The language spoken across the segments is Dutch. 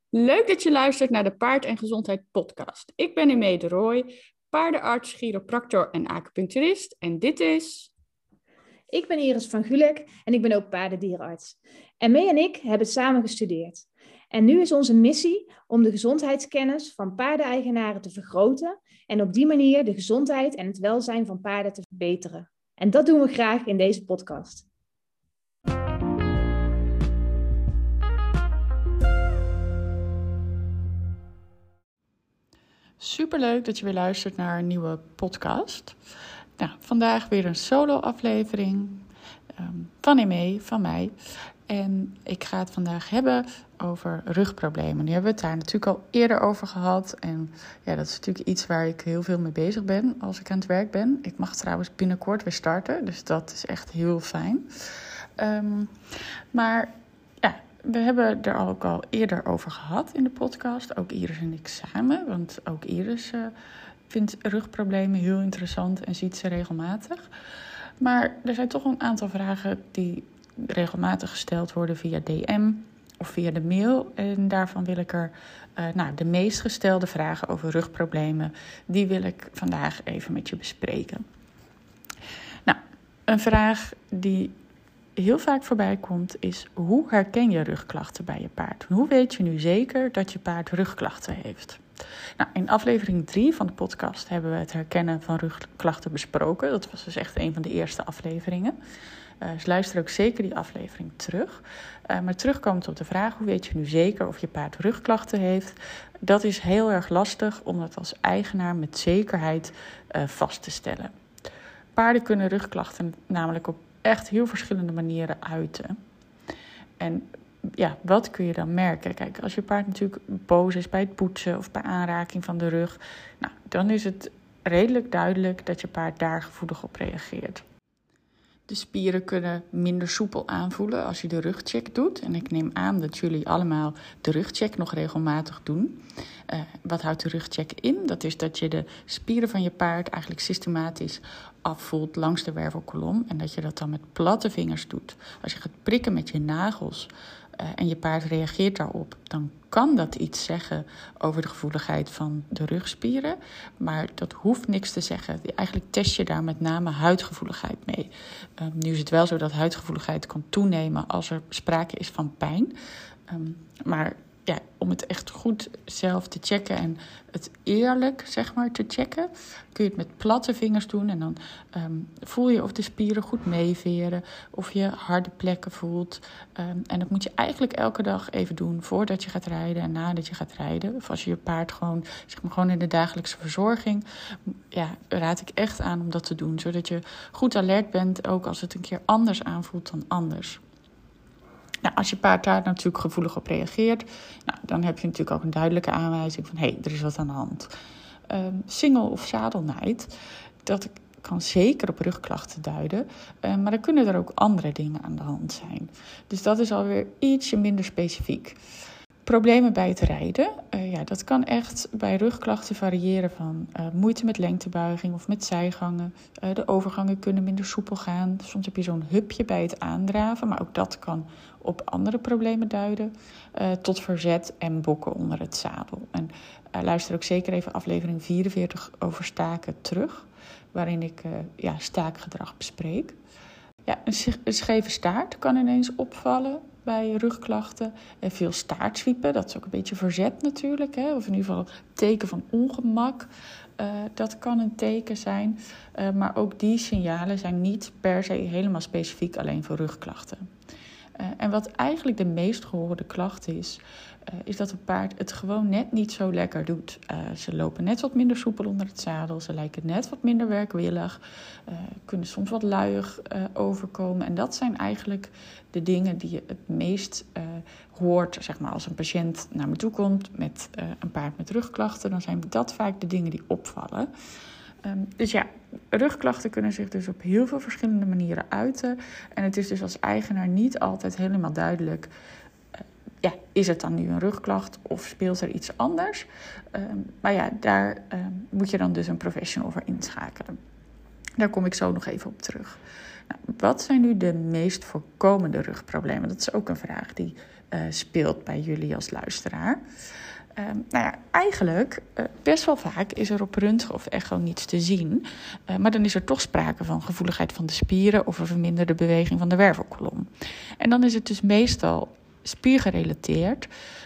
Leuk dat je luistert naar de Paard en Gezondheid podcast. Ik ben Imee de Rooij, paardenarts, chiropractor en acupuncturist. En dit is... Ik ben Iris van Gulik en ik ben ook paardendierenarts. En Mee en ik hebben samen gestudeerd. En nu is onze missie om de gezondheidskennis van paardeneigenaren te vergroten en op die manier de gezondheid en het welzijn van paarden te verbeteren. En dat doen we graag in deze podcast. Superleuk dat je weer luistert naar een nieuwe podcast. Nou, vandaag weer een solo-aflevering van Imee, van mij. En ik ga het vandaag hebben over rugproblemen. Nu hebben we het daar natuurlijk al eerder over gehad. En ja, dat is natuurlijk iets waar ik heel veel mee bezig ben als ik aan het werk ben. Ik mag trouwens binnenkort weer starten, dus dat is echt heel fijn. Maar ja, we hebben er ook al eerder over gehad in de podcast. Ook Iris en ik samen. Want ook Iris vindt rugproblemen heel interessant en ziet ze regelmatig. Maar er zijn toch een aantal vragen die regelmatig gesteld worden via DM of via de mail. En daarvan wil ik er de meest gestelde vragen over rugproblemen, die wil ik vandaag even met je bespreken. Nou, een vraag die heel vaak voorbij komt is: hoe herken je rugklachten bij je paard? Hoe weet je nu zeker dat je paard rugklachten heeft? Nou, in aflevering 3 van de podcast hebben we het herkennen van rugklachten besproken. Dat was dus echt een van de eerste afleveringen. Dus luister ook zeker die aflevering terug. Maar terugkomend op de vraag: hoe weet je nu zeker of je paard rugklachten heeft? Dat is heel erg lastig om dat als eigenaar met zekerheid vast te stellen. Paarden kunnen rugklachten namelijk op echt heel verschillende manieren uiten. En ja, wat kun je dan merken? Kijk, als je paard natuurlijk boos is bij het poetsen of bij aanraking van de rug, nou, dan is het redelijk duidelijk dat je paard daar gevoelig op reageert. De spieren kunnen minder soepel aanvoelen als je de rugcheck doet. En ik neem aan dat jullie allemaal de rugcheck nog regelmatig doen. Wat houdt de rugcheck in? Dat is dat je de spieren van je paard eigenlijk systematisch afvoelt langs de wervelkolom. En dat je dat dan met platte vingers doet. Als je gaat prikken met je nagels en je paard reageert daarop, dan kan dat iets zeggen over de gevoeligheid van de rugspieren. Maar dat hoeft niks te zeggen. Eigenlijk test je daar met name huidgevoeligheid mee. Nu is het wel zo dat huidgevoeligheid kan toenemen als er sprake is van pijn. Maar ja, om het echt goed zelf te checken en het eerlijk, zeg maar, te checken, kun je het met platte vingers doen. En dan voel je of de spieren goed meeveren, of je harde plekken voelt. En dat moet je eigenlijk elke dag even doen voordat je gaat rijden en nadat je gaat rijden. Of als je je paard gewoon, zeg maar, gewoon in de dagelijkse verzorging, ja, raad ik echt aan om dat te doen. Zodat je goed alert bent, ook als het een keer anders aanvoelt dan anders. Nou, als je paard daar natuurlijk gevoelig op reageert, nou, dan heb je natuurlijk ook een duidelijke aanwijzing van hé, er is wat aan de hand. Singel of zadelnijd, dat kan zeker op rugklachten duiden, maar dan kunnen er ook andere dingen aan de hand zijn. Dus dat is alweer ietsje minder specifiek. Problemen bij het rijden, dat kan echt bij rugklachten variëren van moeite met lengtebuiging of met zijgangen. De overgangen kunnen minder soepel gaan. Soms heb je zo'n hupje bij het aandraven, maar ook dat kan op andere problemen duiden. Tot verzet en bokken onder het zadel. En luister ook zeker even aflevering 44 over staken terug, waarin ik staakgedrag bespreek. Ja, een scheve staart kan ineens opvallen bij rugklachten. En veel staartzwiepen, dat is ook een beetje verzet natuurlijk. Hè? Of in ieder geval teken van ongemak. Dat kan een teken zijn. Maar ook die signalen zijn niet per se helemaal specifiek alleen voor rugklachten. En wat eigenlijk de meest gehoorde klacht is dat een paard het gewoon net niet zo lekker doet. Ze lopen net wat minder soepel onder het zadel. Ze lijken net wat minder werkwillig. Kunnen soms wat luiig overkomen. En dat zijn eigenlijk de dingen die je het meest hoort. Zeg maar, als een patiënt naar me toe komt met een paard met rugklachten, dan zijn dat vaak de dingen die opvallen. Dus ja, rugklachten kunnen zich dus op heel veel verschillende manieren uiten. En het is dus als eigenaar niet altijd helemaal duidelijk, is het dan nu een rugklacht of speelt er iets anders? Maar ja, daar moet je dan dus een professional voor inschakelen. Daar kom ik zo nog even op terug. Nou, wat zijn nu de meest voorkomende rugproblemen? Dat is ook een vraag die speelt bij jullie als luisteraar. Eigenlijk best wel vaak is er op röntgen of echo niets te zien. Maar dan is er toch sprake van gevoeligheid van de spieren of een verminderde beweging van de wervelkolom. En dan is het dus meestal spiergerelateerd.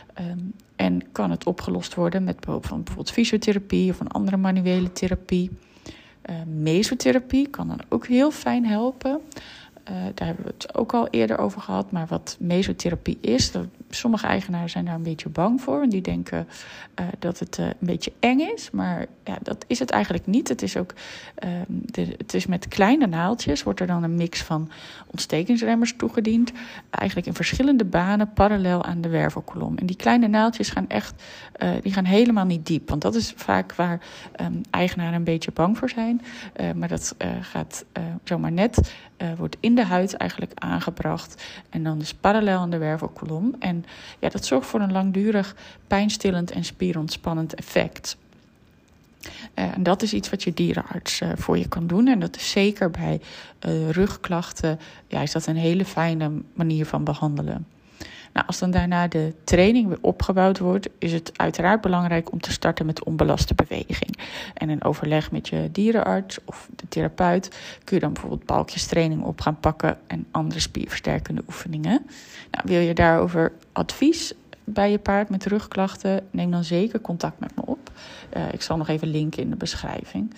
En kan het opgelost worden met behulp van bijvoorbeeld fysiotherapie of een andere manuele therapie. Mesotherapie kan dan ook heel fijn helpen. Daar hebben we het ook al eerder over gehad. Maar wat mesotherapie is, sommige eigenaren zijn daar een beetje bang voor. En die denken dat het een beetje eng is. Maar ja, dat is het eigenlijk niet. Het is ook het is met kleine naaldjes. Wordt er dan een mix van ontstekingsremmers toegediend. Eigenlijk in verschillende banen parallel aan de wervelkolom. En die kleine naaldjes gaan helemaal niet diep. Want dat is vaak waar eigenaren een beetje bang voor zijn. Maar dat gaat zomaar net. Wordt in de huid eigenlijk aangebracht. En dan dus parallel aan de wervelkolom. En ja, dat zorgt voor een langdurig pijnstillend en spierontspannend effect. En dat is iets wat je dierenarts voor je kan doen. En dat is zeker bij rugklachten. Ja, is dat een hele fijne manier van behandelen. Nou, als dan daarna de training weer opgebouwd wordt, is het uiteraard belangrijk om te starten met onbelaste beweging. En in overleg met je dierenarts of de therapeut kun je dan bijvoorbeeld balkjestraining op gaan pakken en andere spierversterkende oefeningen. Nou, wil je daarover advies bij je paard met rugklachten, neem dan zeker contact met me op. Ik zal nog even linken in de beschrijving.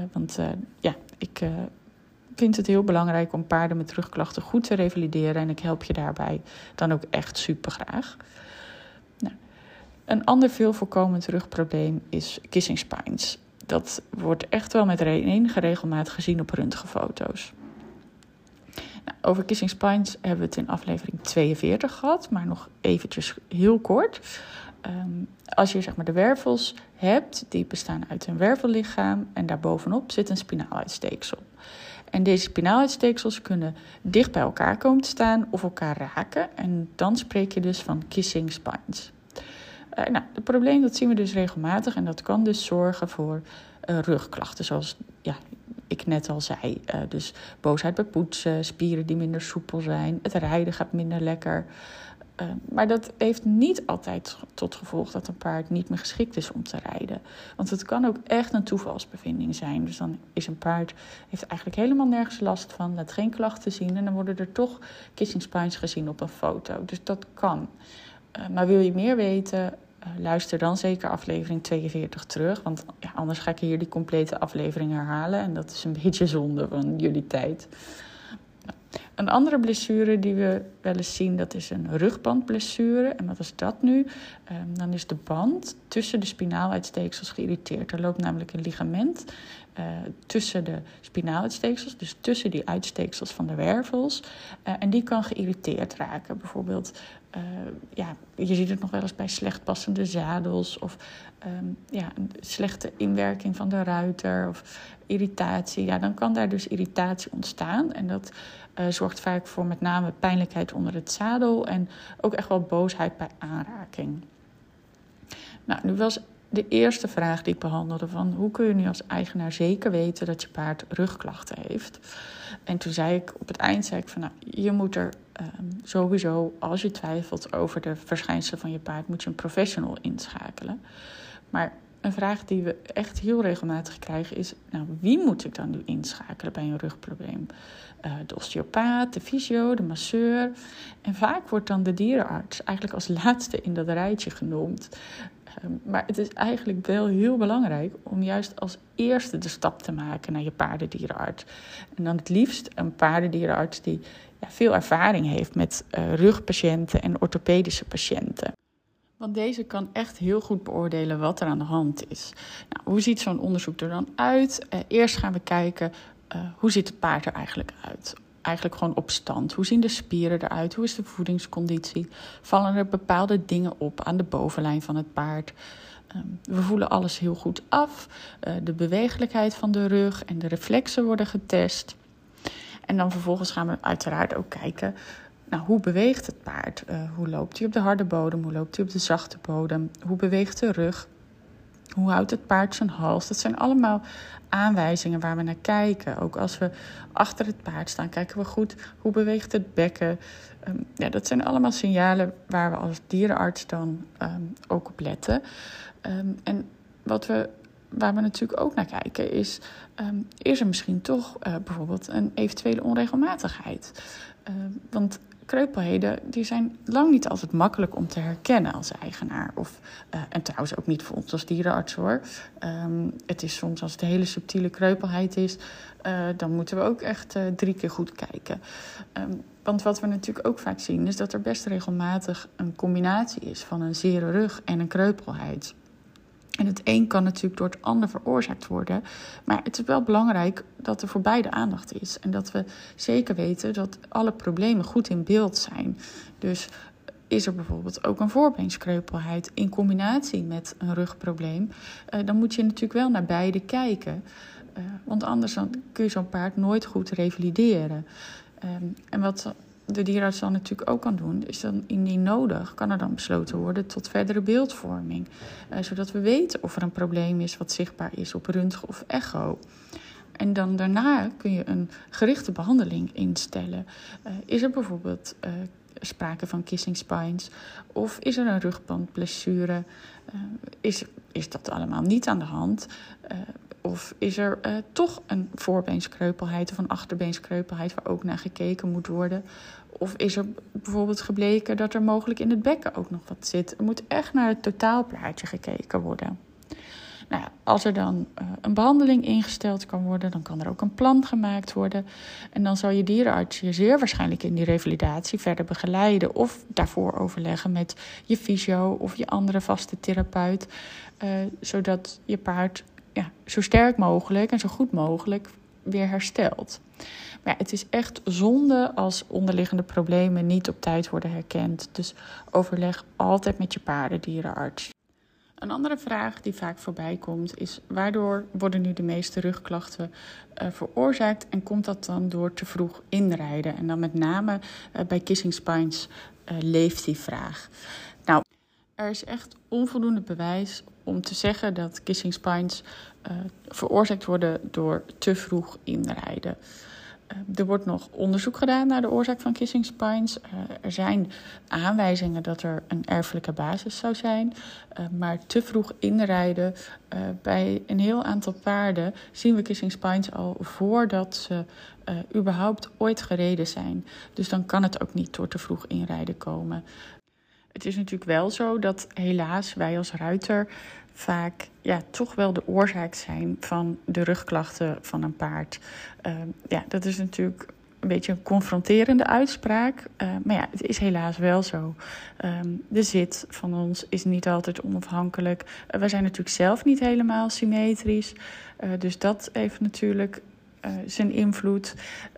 Ik vind het heel belangrijk om paarden met rugklachten goed te revalideren. En ik help je daarbij dan ook echt super graag. Nou, een ander veel voorkomend rugprobleem is kissing spines. Dat wordt echt wel met enige regelmaat gezien op röntgenfoto's. Nou, over kissing spines hebben we het in aflevering 42 gehad, maar nog eventjes heel kort. Als je de wervels hebt, die bestaan uit een wervellichaam en daarbovenop zit een spinaaluitsteeksel. En deze spinaaluitsteeksels kunnen dicht bij elkaar komen te staan of elkaar raken. En dan spreek je dus van kissing spines. Het probleem dat zien we dus regelmatig en dat kan dus zorgen voor rugklachten, zoals ik net al zei. Dus boosheid bij poetsen, spieren die minder soepel zijn, het rijden gaat minder lekker. Maar dat heeft niet altijd tot gevolg dat een paard niet meer geschikt is om te rijden. Want het kan ook echt een toevalsbevinding zijn. Dus dan is een paard heeft eigenlijk helemaal nergens last van, laat geen klachten zien en dan worden er toch kissing spines gezien op een foto. Dus dat kan. Maar wil je meer weten, luister dan zeker aflevering 42 terug. Want anders ga ik hier die complete aflevering herhalen en dat is een beetje zonde van jullie tijd. Een andere blessure die we wel eens zien, dat is een rugbandblessure. En wat is dat nu? Dan is de band tussen de spinaaluitsteeksels geïrriteerd. Er loopt namelijk een ligament tussen de spinaaluitsteeksels, dus tussen die uitsteeksels van de wervels. En die kan geïrriteerd raken. Bijvoorbeeld, je ziet het nog wel eens bij slecht passende zadels of een slechte inwerking van de ruiter of irritatie. Ja, dan kan daar dus irritatie ontstaan en dat zorgt vaak voor met name pijnlijkheid onder het zadel en ook echt wel boosheid bij aanraking. Nou, nu was de eerste vraag die ik behandelde van hoe kun je nu als eigenaar zeker weten dat je paard rugklachten heeft. En toen zei ik op het eind van je moet er sowieso, als je twijfelt over de verschijnselen van je paard, moet je een professional inschakelen. Maar een vraag die we echt heel regelmatig krijgen is, wie moet ik dan nu inschakelen bij een rugprobleem? De osteopaat, de fysio, de masseur. En vaak wordt dan de dierenarts eigenlijk als laatste in dat rijtje genoemd. Maar het is eigenlijk wel heel belangrijk om juist als eerste de stap te maken naar je paardendierenarts. En dan het liefst een paardendierenarts die veel ervaring heeft met rugpatiënten en orthopedische patiënten. Want deze kan echt heel goed beoordelen wat er aan de hand is. Nou, hoe ziet zo'n onderzoek er dan uit? Eerst gaan we kijken, hoe ziet het paard er eigenlijk uit? Eigenlijk gewoon op stand. Hoe zien de spieren eruit? Hoe is de voedingsconditie? Vallen er bepaalde dingen op aan de bovenlijn van het paard? We voelen alles heel goed af. De bewegelijkheid van de rug en de reflexen worden getest. En dan vervolgens gaan we uiteraard ook kijken, hoe beweegt het paard? Hoe loopt hij op de harde bodem? Hoe loopt hij op de zachte bodem? Hoe beweegt de rug? Hoe houdt het paard zijn hals? Dat zijn allemaal aanwijzingen waar we naar kijken. Ook als we achter het paard staan, kijken we goed hoe beweegt het bekken. Dat zijn allemaal signalen waar we als dierenarts dan ook op letten. En waar we natuurlijk ook naar kijken is er misschien toch bijvoorbeeld een eventuele onregelmatigheid? Want kreupelheden die zijn lang niet altijd makkelijk om te herkennen als eigenaar. En trouwens ook niet voor ons als dierenarts hoor. Het is soms als het een hele subtiele kreupelheid is, dan moeten we ook echt 3 keer goed kijken. Want wat we natuurlijk ook vaak zien is dat er best regelmatig een combinatie is van een zere rug en een kreupelheid. En het een kan natuurlijk door het ander veroorzaakt worden. Maar het is wel belangrijk dat er voor beide aandacht is. En dat we zeker weten dat alle problemen goed in beeld zijn. Dus is er bijvoorbeeld ook een voorbeenskreupelheid in combinatie met een rugprobleem, dan moet je natuurlijk wel naar beide kijken. Want anders dan kun je zo'n paard nooit goed revalideren. En wat de dierenarts dan natuurlijk ook kan doen, is dan indien nodig, kan er dan besloten worden tot verdere beeldvorming. Zodat we weten of er een probleem is wat zichtbaar is op röntgen of echo. En dan daarna kun je een gerichte behandeling instellen. Is er bijvoorbeeld sprake van kissing spines? Of is er een rugbandblessure? Is dat allemaal niet aan de hand? Of is er toch een voorbeenskreupelheid of een achterbeenskreupelheid waar ook naar gekeken moet worden? Of is er bijvoorbeeld gebleken dat er mogelijk in het bekken ook nog wat zit? Er moet echt naar het totaalplaatje gekeken worden. Nou ja, als er dan een behandeling ingesteld kan worden, dan kan er ook een plan gemaakt worden. En dan zal je dierenarts je zeer waarschijnlijk in die revalidatie verder begeleiden of daarvoor overleggen met je fysio of je andere vaste therapeut. Zodat je paard zo sterk mogelijk en zo goed mogelijk weer herstelt. Maar het is echt zonde als onderliggende problemen niet op tijd worden herkend. Dus overleg altijd met je paardendierenarts. Een andere vraag die vaak voorbij komt is: waardoor worden nu de meeste rugklachten veroorzaakt? En komt dat dan door te vroeg inrijden? En dan met name bij kissing spines leeft die vraag. Nou, er is echt onvoldoende bewijs om te zeggen dat kissing spines veroorzaakt worden door te vroeg inrijden. Er wordt nog onderzoek gedaan naar de oorzaak van kissing spines. Er zijn aanwijzingen dat er een erfelijke basis zou zijn. Maar te vroeg inrijden, bij een heel aantal paarden zien we kissing spines al voordat ze überhaupt ooit gereden zijn. Dus dan kan het ook niet door te vroeg inrijden komen. Het is natuurlijk wel zo dat helaas wij als ruiter vaak toch wel de oorzaak zijn van de rugklachten van een paard. Dat is natuurlijk een beetje een confronterende uitspraak. Maar het is helaas wel zo. De zit van ons is niet altijd onafhankelijk. Wij zijn natuurlijk zelf niet helemaal symmetrisch. Dus dat heeft natuurlijk zijn invloed.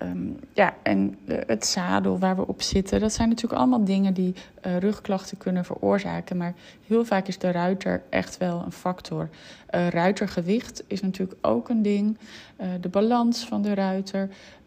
En het zadel waar we op zitten, dat zijn natuurlijk allemaal dingen die rugklachten kunnen veroorzaken. Maar heel vaak is de ruiter echt wel een factor. Ruitergewicht is natuurlijk ook een ding. De balans van de ruiter.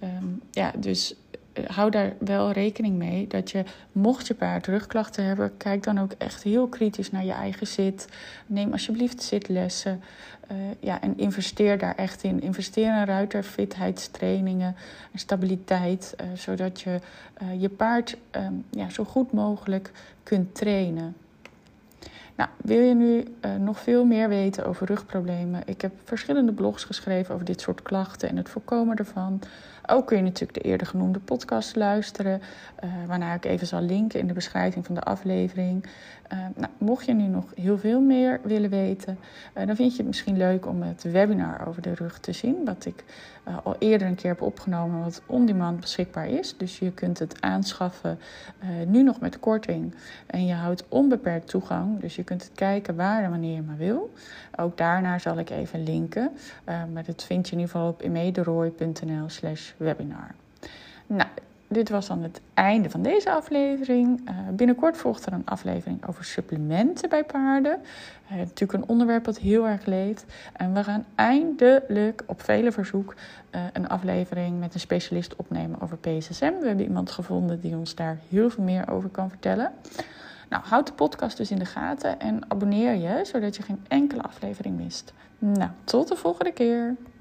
Dus hou daar wel rekening mee dat je, mocht je paard rugklachten hebben, kijk dan ook echt heel kritisch naar je eigen zit. Neem alsjeblieft zitlessen. En investeer daar echt in. Investeer in ruiterfitheidstrainingen en stabiliteit, zodat je je paard zo goed mogelijk kunt trainen. Nou, wil je nu nog veel meer weten over rugproblemen? Ik heb verschillende blogs geschreven over dit soort klachten en het voorkomen ervan. Ook kun je natuurlijk de eerder genoemde podcast luisteren, waarna ik even zal linken in de beschrijving van de aflevering. Mocht je nu nog heel veel meer willen weten, dan vind je het misschien leuk om het webinar over de rug te zien, wat ik al eerder een keer heb opgenomen, wat on-demand beschikbaar is. Dus je kunt het aanschaffen nu nog met korting en je houdt onbeperkt toegang. Dus je kunt het kijken waar en wanneer je maar wil. Ook daarnaar zal ik even linken, maar dat vind je in ieder geval op imederoy.nl/webinar. Nou, dit was dan het einde van deze aflevering. Binnenkort volgt er een aflevering over supplementen bij paarden. Natuurlijk een onderwerp dat heel erg leeft. En we gaan eindelijk op vele verzoek een aflevering met een specialist opnemen over PSSM. We hebben iemand gevonden die ons daar heel veel meer over kan vertellen. Nou, houd de podcast dus in de gaten en abonneer je, zodat je geen enkele aflevering mist. Nou, tot de volgende keer.